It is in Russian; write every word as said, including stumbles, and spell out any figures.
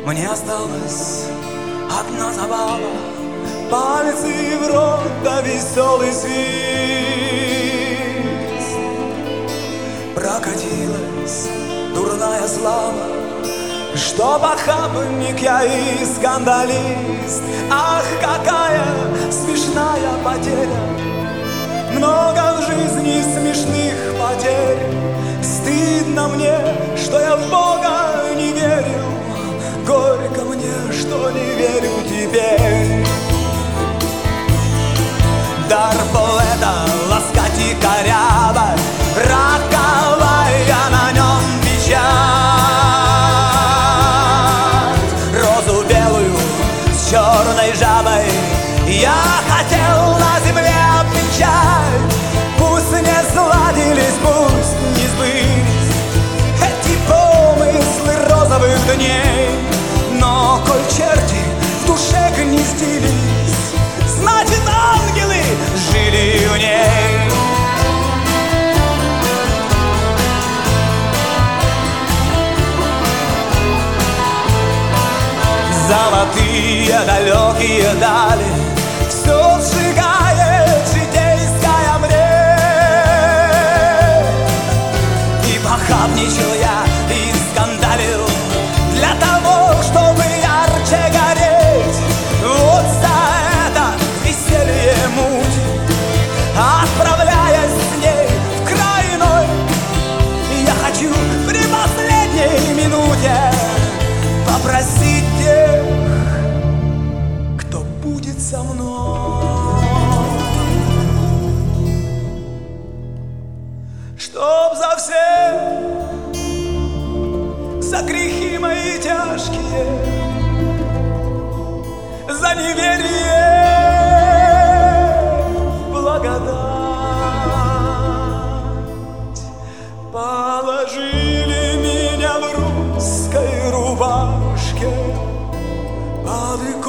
Мне осталась одна забава, пальцы в рот да веселый свист. Прокатилась дурная слава, что похабник я и скандалист. Ах, какая смешная потеря! Много в жизни смешных потерь. Стыдно мне, что я в Бога не верил. Горько мне, что не верю теперь. Дар поэта ласкать и корябать, роковая на нем печать. Розу белую с черной жабой я хотел на земле обвенчать. Пусть не сладились, пусть не сбылись эти помыслы розовых дней, но коль черти в душе гнездились, значит, ангелы жили в ней. Золотые далекие дали все сжигает житейская мресь. И похабничал я, и скандалил для того, чтобы ярче гореть. Вот за это веселье муть, отправляясь с ней в край иной, я хочу при последней минуте попросить тех, кто будет со мной, чтоб за все, за грехи мои тяжкие, за неверие благодать положили меня в русской рубашке под